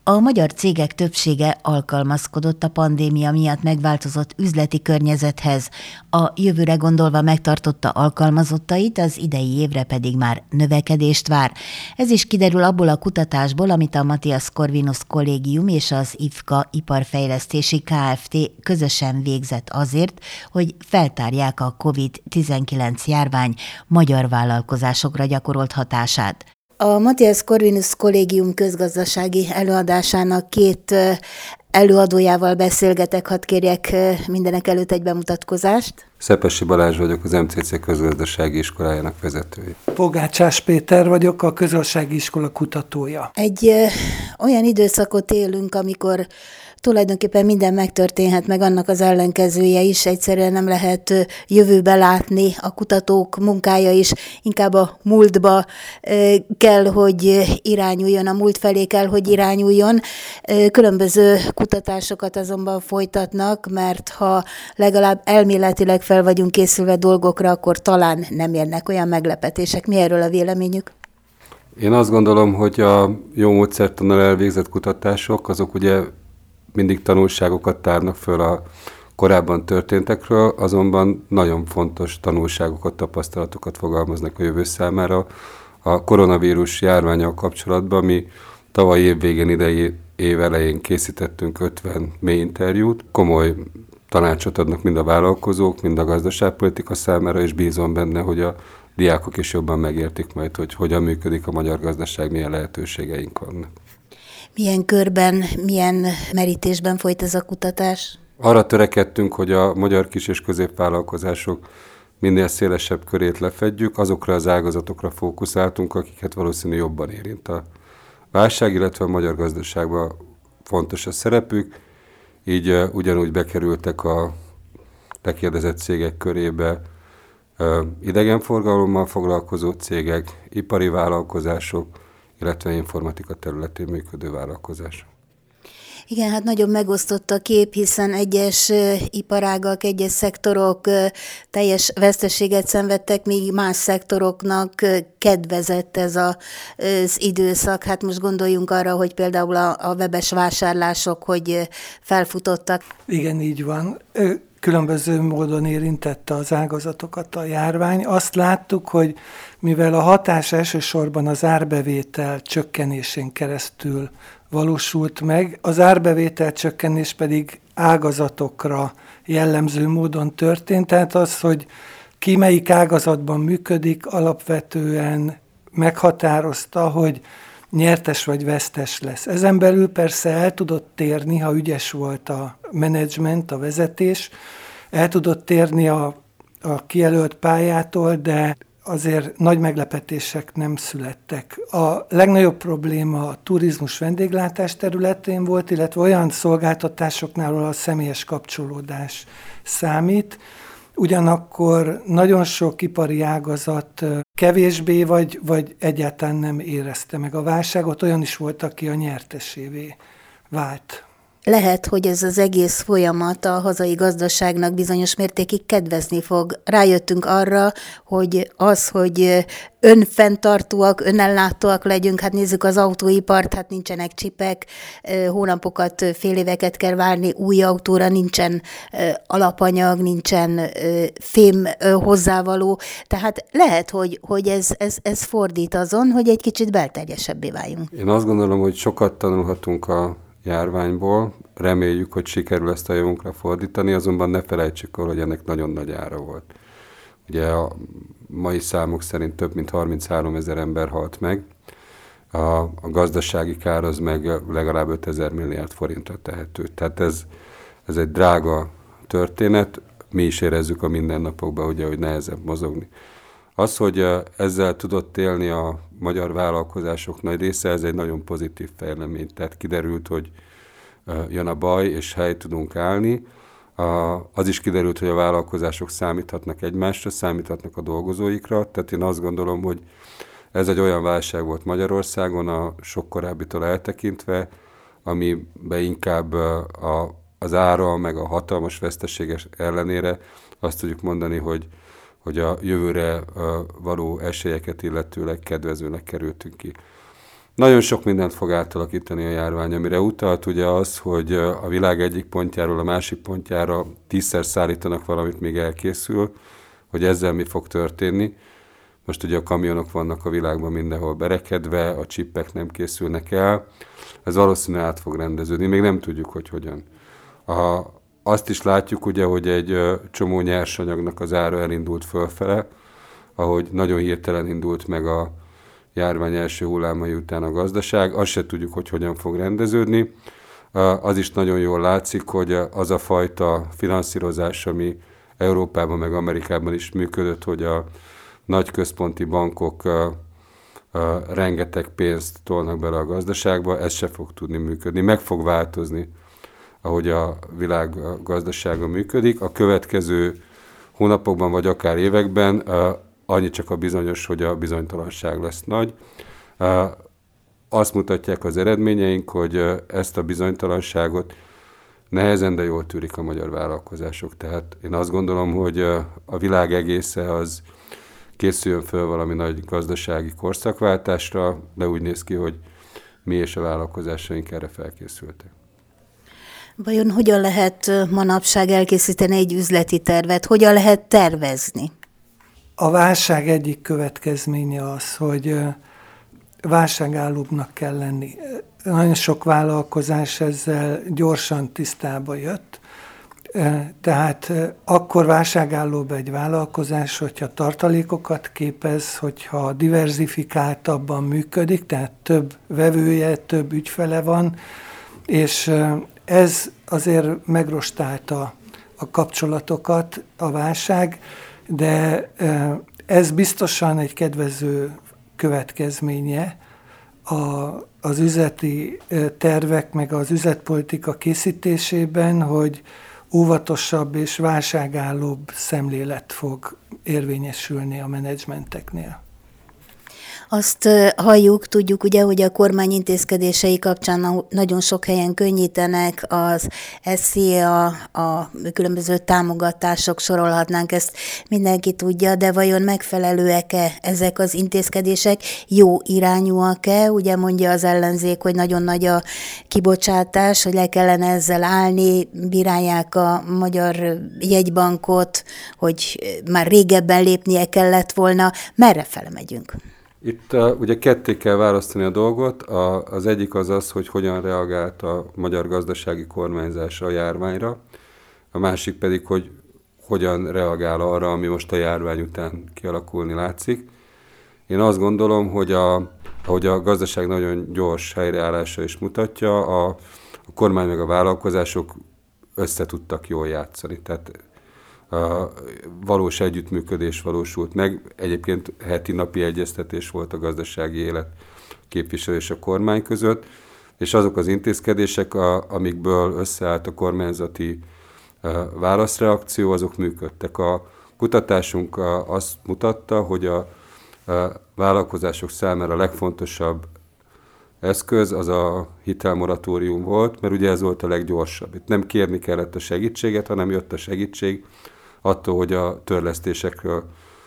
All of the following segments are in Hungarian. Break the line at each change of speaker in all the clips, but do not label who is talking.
A magyar cégek többsége alkalmazkodott a pandémia miatt megváltozott üzleti környezethez. A jövőre gondolva megtartotta alkalmazottait, az idei évre pedig már növekedést vár. Ez is kiderül abból a kutatásból, amit a Matthias Corvinus Kollégium és az IFKA Iparfejlesztési Kft. Közösen végzett azért, hogy feltárják a COVID-19 járvány magyar vállalkozásokra gyakorolt hatását. A Matthias Corvinus Kollégium közgazdasági előadásának két előadójával beszélgetek, hadd kérjek mindenek előtt egy bemutatkozást.
Szepessy Balázs vagyok, az MCC közgazdasági iskolájának vezetője.
Pogácsás Péter vagyok, a közgazdasági iskola kutatója.
Egy olyan időszakot élünk, amikor tulajdonképpen minden megtörténhet, meg annak az ellenkezője is, egyszerűen nem lehet jövőbe látni, a kutatók munkája is inkább a múltba kell, hogy irányuljon, a múlt felé kell, hogy irányuljon. Különböző kutatásokat azonban folytatnak, mert ha legalább elméletileg fel vagyunk készülve dolgokra, akkor talán nem érnek olyan meglepetések. Mi erről a véleményük?
Én azt gondolom, hogy a jó módszertannal elvégzett kutatások, azok ugye mindig tanulságokat tárnak föl a korábban történtekről, azonban nagyon fontos tanulságokat, tapasztalatokat fogalmaznak a jövő számára. A koronavírus járvánnyal kapcsolatban mi tavaly évvégén, idei év elején készítettünk 50 mély interjút. Komoly tanácsot adnak mind a vállalkozók, mind a gazdaságpolitika számára, és bízom benne, hogy a diákok is jobban megértik majd, hogy hogyan működik a magyar gazdaság, milyen lehetőségeink vannak.
Milyen körben, milyen merítésben folyt ez a kutatás?
Arra törekedtünk, hogy a magyar kis- és középvállalkozások minél szélesebb körét lefedjük, azokra az ágazatokra fókuszáltunk, akiket valószínűleg jobban érint a válság, illetve a magyar gazdaságban fontos a szerepük, így ugyanúgy bekerültek a lekérdezett cégek körébe idegenforgalommal foglalkozó cégek, ipari vállalkozások, illetve informatika területén működő vállalkozások.
Igen, hát nagyon megosztott a kép, hiszen egyes iparágak, egyes szektorok teljes veszteséget szenvedtek, míg más szektoroknak kedvezett ez az időszak. Hát most gondoljunk arra, hogy például a webes vásárlások, hogy felfutottak.
Igen, így van. Különböző módon érintette az ágazatokat a járvány. Azt láttuk, hogy mivel a hatás elsősorban az árbevétel csökkenésén keresztül valósult meg, az árbevétel csökkenés pedig ágazatokra jellemző módon történt, tehát az, hogy ki melyik ágazatban működik, alapvetően meghatározta, hogy nyertes vagy vesztes lesz. Ezen belül persze el tudott térni, ha ügyes volt a menedzsment, a vezetés, el tudott térni a kijelölt pályától, de azért nagy meglepetések nem születtek. A legnagyobb probléma a turizmus vendéglátás területén volt, illetve olyan szolgáltatásoknál, ahol a személyes kapcsolódás számít. Ugyanakkor nagyon sok ipari ágazat kevésbé vagy egyáltalán nem érezte meg a válságot, olyan is volt, aki a nyertesévé vált.
Lehet, hogy ez az egész folyamat a hazai gazdaságnak bizonyos mértékig kedvezni fog. Rájöttünk arra, hogy az, hogy önfenntartóak, önellátóak legyünk, hát nézzük az autóipart, hát nincsenek csipek, hónapokat, fél éveket kell várni új autóra, nincsen alapanyag, nincsen fém hozzávaló. Tehát lehet, hogy ez fordít azon, hogy egy kicsit belterjesebbé váljunk.
Én azt gondolom, hogy sokat tanulhatunk a járványból, reméljük, hogy sikerül ezt a javunkra fordítani, azonban ne felejtsük el, hogy ennek nagyon nagy ára volt. Ugye a mai számok szerint több mint 33 000 ember halt meg, a gazdasági kár az meg legalább 5000 milliárd forintra tehető. Tehát ez egy drága történet, mi is érezzük a mindennapokban, ugye, hogy nehezebb mozogni. Az, hogy ezzel tudott élni a magyar vállalkozások nagy része, ez egy nagyon pozitív fejlemény. Tehát kiderült, hogy jön a baj, és helyt tudunk állni. Az is kiderült, hogy a vállalkozások számíthatnak egymásra, számíthatnak a dolgozóikra. Tehát én azt gondolom, hogy ez egy olyan válság volt Magyarországon, a sok korábbitól eltekintve, amiben inkább az ára, meg a hatalmas veszteséges ellenére azt tudjuk mondani, hogy a jövőre való esélyeket illetőleg kedvezőnek kerültünk ki. Nagyon sok mindent fog átalakítani a járvány, amire utalt ugye az, hogy a világ egyik pontjáról a másik pontjára 10-szer szállítanak valamit, még elkészül, hogy ezzel mi fog történni. Most ugye a kamionok vannak a világban mindenhol berekedve, a csippek nem készülnek el, ez valószínűleg át fog rendeződni, még nem tudjuk, hogy hogyan. Azt is látjuk ugye, hogy egy csomó nyersanyagnak az ára elindult fölfele, ahogy nagyon hirtelen indult meg a járvány első hullámai után a gazdaság, azt se tudjuk, hogy hogyan fog rendeződni. Az is nagyon jól látszik, hogy az a fajta finanszírozás, ami Európában meg Amerikában is működött, hogy a nagy központi bankok rengeteg pénzt tolnak bele a gazdaságba, ez se fog tudni működni. Meg fog változni, ahogy a világ gazdasága működik. A következő hónapokban vagy akár években annyi csak a bizonyos, hogy a bizonytalanság lesz nagy. Azt mutatják az eredményeink, hogy ezt a bizonytalanságot nehezen, de jól tűrik a magyar vállalkozások. Tehát én azt gondolom, hogy a világ egésze az készüljön föl valami nagy gazdasági korszakváltásra, de úgy néz ki, hogy mi és a vállalkozásaink erre felkészültek.
Vajon hogyan lehet manapság elkészíteni egy üzleti tervet? Hogyan lehet tervezni?
A válság egyik következménye az, hogy válságállóbbnak kell lenni. Nagyon sok vállalkozás ezzel gyorsan tisztába jött, tehát akkor válságállóbb egy vállalkozás, hogyha tartalékokat képez, hogyha diverzifikáltabban működik, tehát több vevője, több ügyfele van, és ez azért megrostálta a kapcsolatokat, a válság, de ez biztosan egy kedvező következménye az üzleti tervek, meg az üzletpolitika készítésében, hogy óvatosabb és válságállóbb szemlélet fog érvényesülni a menedzsmenteknél.
Azt halljuk, tudjuk ugye, hogy a kormány intézkedései kapcsán nagyon sok helyen könnyítenek, az SZIA, a különböző támogatások, sorolhatnánk, ezt mindenki tudja, de vajon megfelelőek-e ezek az intézkedések, jó irányúak-e? Ugye mondja az ellenzék, hogy nagyon nagy a kibocsátás, hogy le kellene ezzel állni, bírálják a Magyar Jegybankot, hogy már régebben lépnie kellett volna. Merre fele megyünk?
Itt ugye ketté kell választani a dolgot. Az egyik az, hogy hogyan reagált a magyar gazdasági kormányzás a járványra, a másik pedig, hogy hogyan reagál arra, ami most a járvány után kialakulni látszik. Én azt gondolom, hogy ahogy a gazdaság nagyon gyors helyreállása is mutatja, a kormány meg a vállalkozások össze tudtak jól játszani. Tehát valós együttműködés valósult meg. Egyébként heti napi egyeztetés volt a gazdasági élet képviselő és a kormány között, és azok az intézkedések, amikből összeállt a kormányzati válaszreakció, azok működtek. A kutatásunk azt mutatta, hogy a vállalkozások számára a legfontosabb eszköz az a hitelmoratórium volt, mert ugye ez volt a leggyorsabb. Itt nem kérni kellett a segítséget, hanem jött a segítség attól, hogy a törlesztésekről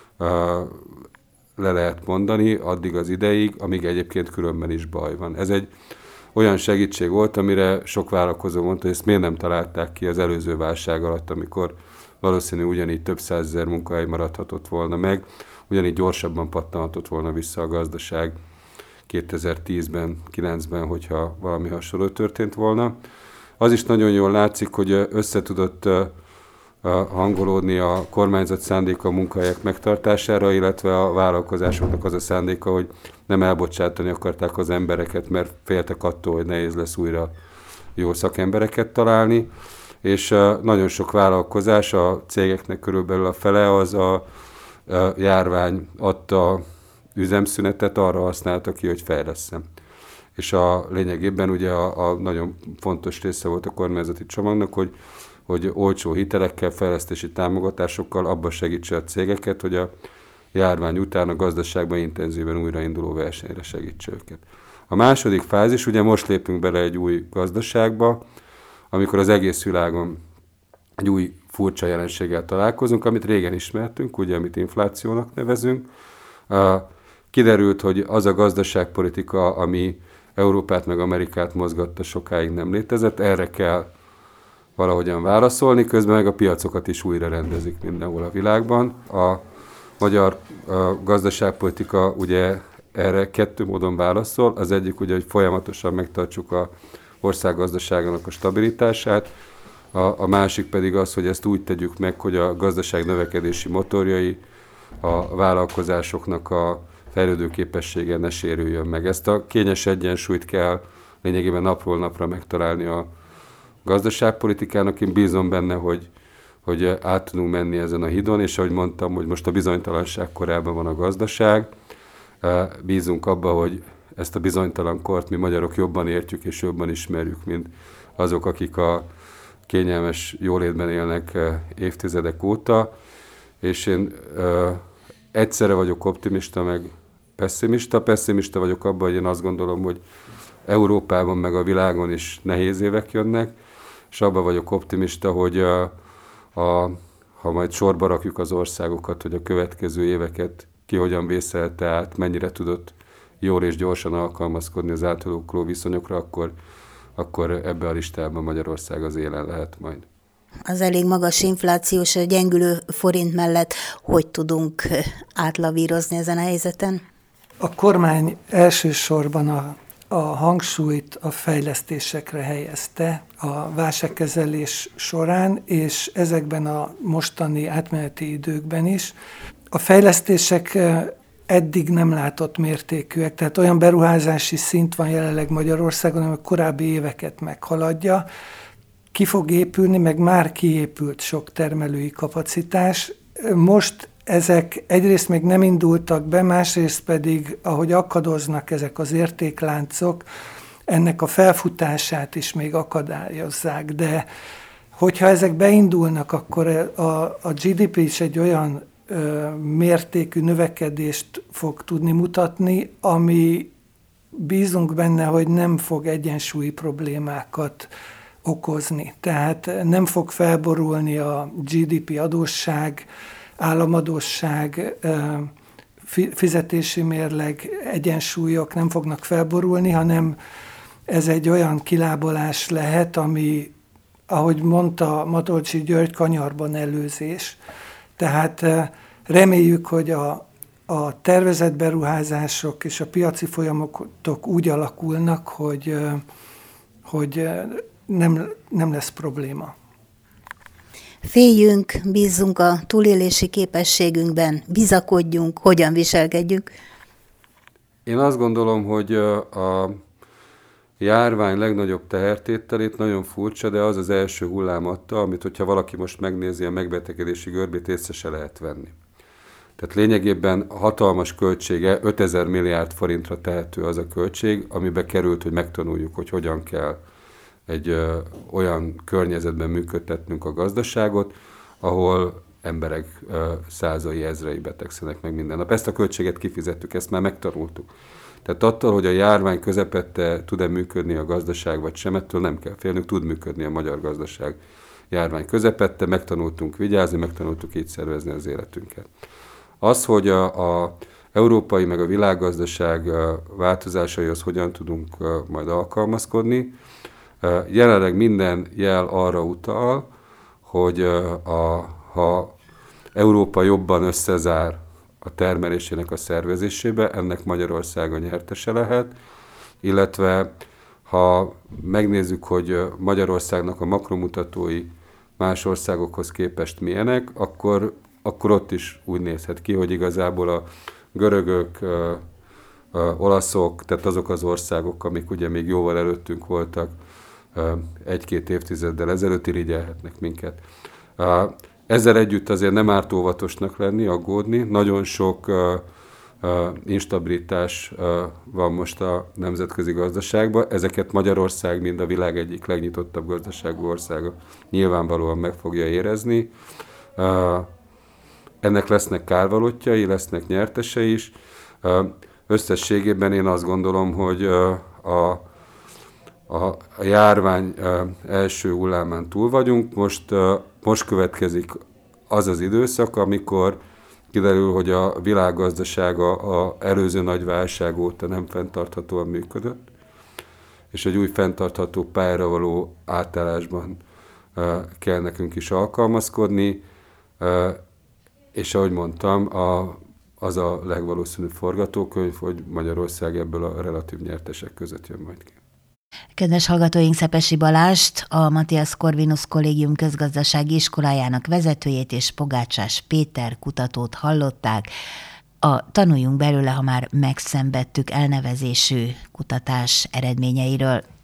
le lehet mondani addig az ideig, amíg egyébként különben is baj van. Ez egy olyan segítség volt, amire sok vállalkozó mondta, hogy ezt miért nem találták ki az előző válság alatt, amikor valószínű ugyanígy több százezer munkahely maradhatott volna meg, ugyanígy gyorsabban pattanhatott volna vissza a gazdaság 2010-ben, 2009-ben, hogyha valami hasonló történt volna. Az is nagyon jól látszik, hogy összetudott hangolódni a kormányzat szándéka a munkahelyek megtartására, illetve a vállalkozásoknak az a szándéka, hogy nem elbocsátani akarták az embereket, mert féltek attól, hogy nehéz lesz újra jó szakembereket találni. És nagyon sok vállalkozás, a cégeknek körülbelül a fele az a járvány adta üzemszünetet arra használta ki, hogy fejleszem. És a lényegében ugye a nagyon fontos része volt a kormányzati csomagnak, hogy olcsó hitelekkel, fejlesztési támogatásokkal abba segítse a cégeket, hogy a járvány után a gazdaságban intenzíven újrainduló versenyre segítse őket. A második fázis, ugye most lépünk bele egy új gazdaságba, amikor az egész világon egy új furcsa jelenséggel találkozunk, amit régen ismertünk, ugye, amit inflációnak nevezünk. Kiderült, hogy az a gazdaságpolitika, ami Európát meg Amerikát mozgatta, sokáig nem létezett. Erre kell valahogyan válaszolni, közben meg a piacokat is újra rendezik mindenhol a világban. A magyar gazdaságpolitika ugye erre kettő módon válaszol. Az egyik ugye, hogy folyamatosan megtartsuk az ország gazdaságának a stabilitását, a másik pedig az, hogy ezt úgy tegyük meg, hogy a gazdaság növekedési motorjai, a vállalkozásoknak a fejlődő képessége ne sérüljön meg. Ezt a kényes egyensúlyt kell lényegében napról napra megtalálni a gazdaságpolitikának. Én bízom benne, hogy át tudunk menni ezen a hídon, és ahogy mondtam, hogy most a bizonytalanság korában van a gazdaság, bízunk abba, hogy ezt a bizonytalan kort mi magyarok jobban értjük és jobban ismerjük, mint azok, akik a kényelmes jólétben élnek évtizedek óta, és én egyszerre vagyok optimista, meg pessimista. Pessimista vagyok abban, hogy én azt gondolom, hogy Európában meg a világon is nehéz évek jönnek, és abban vagyok optimista, hogy ha majd sorba rakjuk az országokat, hogy a következő éveket ki hogyan vészelte át, mennyire tudott jól és gyorsan alkalmazkodni az átalakuló viszonyokra, akkor ebbe a listában Magyarország az élen lehet majd.
Az elég magas inflációs, gyengülő forint mellett hogy tudunk átlavírozni ezen a helyzeten?
A kormány elsősorban a hangsúlyt a fejlesztésekre helyezte a válságkezelés során, és ezekben a mostani átmeneti időkben is. A fejlesztések eddig nem látott mértékűek, tehát olyan beruházási szint van jelenleg Magyarországon, ami a korábbi éveket meghaladja. Ki fog épülni, meg már kiépült sok termelői kapacitás. Most ezek egyrészt még nem indultak be, másrészt pedig, ahogy akadoznak ezek az értékláncok, ennek a felfutását is még akadályozzák. De hogyha ezek beindulnak, akkor a GDP is egy olyan mértékű növekedést fog tudni mutatni, ami bízunk benne, hogy nem fog egyensúlyi problémákat okozni. Tehát nem fog felborulni a GDP adósság, államadósság, fizetési mérleg egyensúlyok nem fognak felborulni, hanem ez egy olyan kilábalás lehet, ami, ahogy mondta Matolcsy György, kanyarban előzés. Tehát reméljük, hogy a tervezett beruházások és a piaci folyamatok úgy alakulnak, hogy nem lesz probléma.
Féljünk, bízzunk a túlélési képességünkben, bizakodjunk, hogyan viselkedjünk?
Én azt gondolom, hogy a járvány legnagyobb tehertételét nagyon furcsa, de az első hullám adta, amit hogyha valaki most megnézi a megbetegedési görbét, észre se lehet venni. Tehát lényegében hatalmas költsége, 5000 milliárd forintra tehető az a költség, amibe került, hogy megtanuljuk, hogy hogyan kell egy olyan környezetben működtetnünk a gazdaságot, ahol emberek százai, ezrei betegszenek meg minden nap. Ezt a költséget kifizettük, ezt már megtanultuk. Tehát attól, hogy a járvány közepette tud-e működni a gazdaság, vagy sem, ettől nem kell félnünk, tud működni a magyar gazdaság járvány közepette, megtanultunk vigyázni, megtanultuk így szervezni az életünket. Az, hogy a európai meg a világgazdaság változásaihoz hogyan tudunk majd alkalmazkodni, jelenleg minden jel arra utal, hogy ha Európa jobban összezár a termelésének a szervezésébe, ennek Magyarország a nyertese lehet, illetve ha megnézzük, hogy Magyarországnak a makromutatói más országokhoz képest milyenek, akkor ott is úgy nézhet ki, hogy igazából a görögök, olaszok, tehát azok az országok, amik ugye még jóval előttünk voltak, egy-két évtizeddel ezelőtt irigyelhetnek minket. Ezzel együtt azért nem árt óvatosnak lenni, aggódni. Nagyon sok instabilitás van most a nemzetközi gazdaságban. Ezeket Magyarország, mint a világ egyik legnyitottabb gazdaságú országa nyilvánvalóan meg fogja érezni. Ennek lesznek kárvalótjai, lesznek nyertesei is. Összességében én azt gondolom, hogy a járvány első hullámán túl vagyunk. Most következik az az időszak, amikor kiderül, hogy a világgazdasága az előző nagy válság óta nem fenntarthatóan működött. és egy új fenntartható pályára való átállásban kell nekünk is alkalmazkodni, és ahogy mondtam, az a legvalószínűbb forgatókönyv, hogy Magyarország ebből a relatív nyertesek között jön majd ki.
Kedves hallgatóink, Szepesi Balást, a Matthias Corvinus Kollégium közgazdasági iskolájának vezetőjét és Pogácsás Péter kutatót hallották. A Tanuljunk belőle, ha már megszenvedtük elnevezésű kutatás eredményeiről.